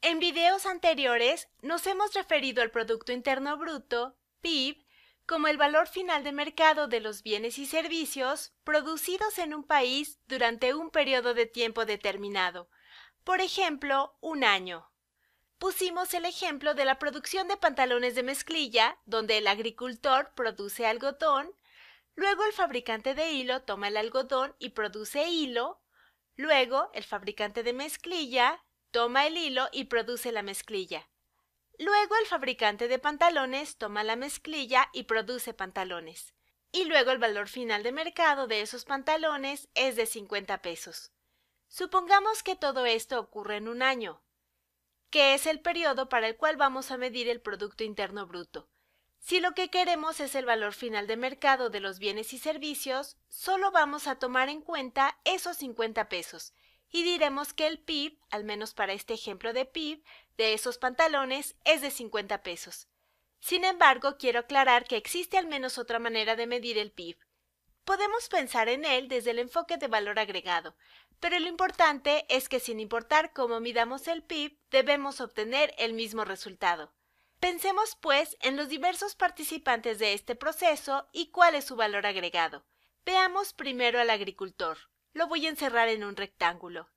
En videos anteriores nos hemos referido al Producto Interno Bruto, PIB, como el valor final de mercado de los bienes y servicios producidos en un país durante un periodo de tiempo determinado, por ejemplo, un año. Pusimos el ejemplo de la producción de pantalones de mezclilla, donde el agricultor produce algodón, luego el fabricante de hilo toma el algodón y produce hilo, luego el fabricante de mezclilla toma el hilo y produce la mezclilla. Luego el fabricante de pantalones toma la mezclilla y produce pantalones. Y luego el valor final de mercado de esos pantalones es de 50 pesos. Supongamos que todo esto ocurre en un año, que es el periodo para el cual vamos a medir el Producto Interno Bruto. Si lo que queremos es el valor final de mercado de los bienes y servicios, solo vamos a tomar en cuenta esos 50 pesos y diremos que el PIB, al menos para este ejemplo de PIB, de esos pantalones es de 50 pesos. Sin embargo, quiero aclarar que existe al menos otra manera de medir el PIB. Podemos pensar en él desde el enfoque de valor agregado, pero lo importante es que sin importar cómo midamos el PIB, debemos obtener el mismo resultado. Pensemos, pues, en los diversos participantes de este proceso y cuál es su valor agregado. Veamos primero al agricultor. Lo voy a encerrar en un rectángulo.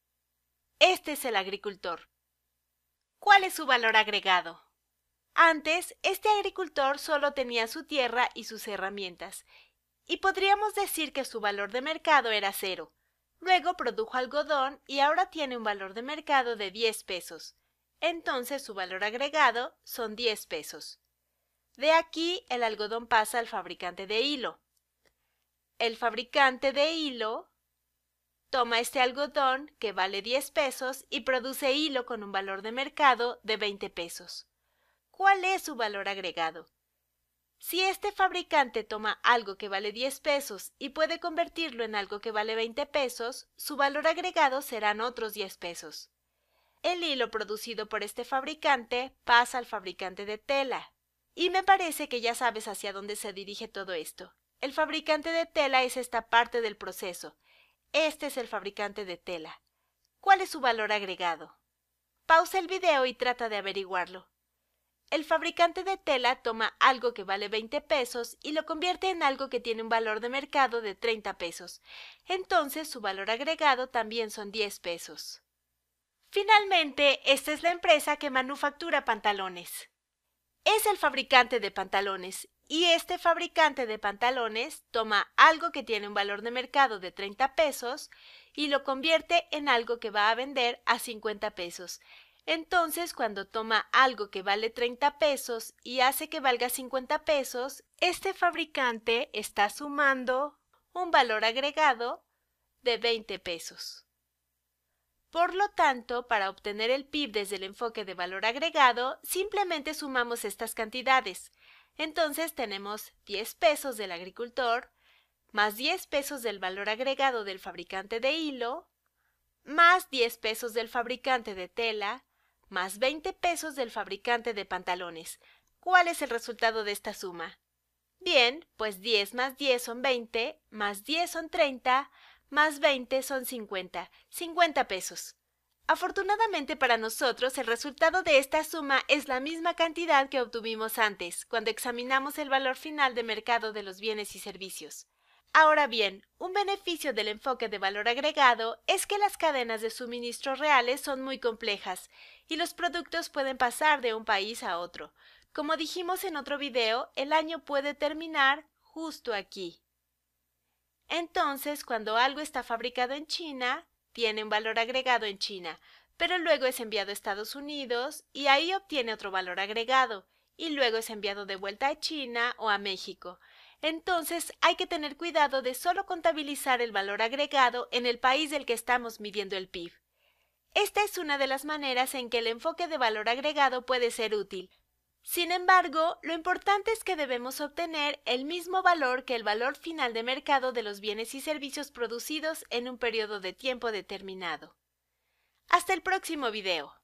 Este es el agricultor. ¿Cuál es su valor agregado? Antes, este agricultor solo tenía su tierra y sus herramientas, y podríamos decir que su valor de mercado era 0. Luego produjo algodón y ahora tiene un valor de mercado de 10 pesos. Entonces su valor agregado son 10 pesos. De aquí el algodón pasa al fabricante de hilo. El fabricante de hilo toma este algodón que vale 10 pesos y produce hilo con un valor de mercado de 20 pesos. ¿Cuál es su valor agregado? Si este fabricante toma algo que vale 10 pesos y puede convertirlo en algo que vale 20 pesos, su valor agregado serán otros 10 pesos. El hilo producido por este fabricante pasa al fabricante de tela. Y me parece que ya sabes hacia dónde se dirige todo esto. El fabricante de tela es esta parte del proceso. Este es el fabricante de tela. ¿Cuál es su valor agregado? Pausa el video y trata de averiguarlo. El fabricante de tela toma algo que vale 20 pesos y lo convierte en algo que tiene un valor de mercado de 30 pesos. Entonces su valor agregado también son 10 pesos. Finalmente, esta es la empresa que manufactura pantalones. Es el fabricante de pantalones y este fabricante de pantalones toma algo que tiene un valor de mercado de 30 pesos y lo convierte en algo que va a vender a 50 pesos. Entonces, cuando toma algo que vale 30 pesos y hace que valga 50 pesos, este fabricante está sumando un valor agregado de 20 pesos. Por lo tanto, para obtener el PIB desde el enfoque de valor agregado, simplemente sumamos estas cantidades. Entonces tenemos 10 pesos del agricultor, más 10 pesos del valor agregado del fabricante de hilo, más 10 pesos del fabricante de tela, más 20 pesos del fabricante de pantalones. ¿Cuál es el resultado de esta suma? Bien, pues 10 más 10 son 20, más 10 son 30, más 20 son 50. 50 pesos. Afortunadamente para nosotros, el resultado de esta suma es la misma cantidad que obtuvimos antes, cuando examinamos el valor final de mercado de los bienes y servicios. Ahora bien, un beneficio del enfoque de valor agregado es que las cadenas de suministro reales son muy complejas y los productos pueden pasar de un país a otro. Como dijimos en otro video, el año puede terminar justo aquí. Entonces, cuando algo está fabricado en China, tiene un valor agregado en China, pero luego es enviado a Estados Unidos y ahí obtiene otro valor agregado, y luego es enviado de vuelta a China o a México. Entonces, hay que tener cuidado de solo contabilizar el valor agregado en el país del que estamos midiendo el PIB. Esta es una de las maneras en que el enfoque de valor agregado puede ser útil. Sin embargo, lo importante es que debemos obtener el mismo valor que el valor final de mercado de los bienes y servicios producidos en un periodo de tiempo determinado. Hasta el próximo video.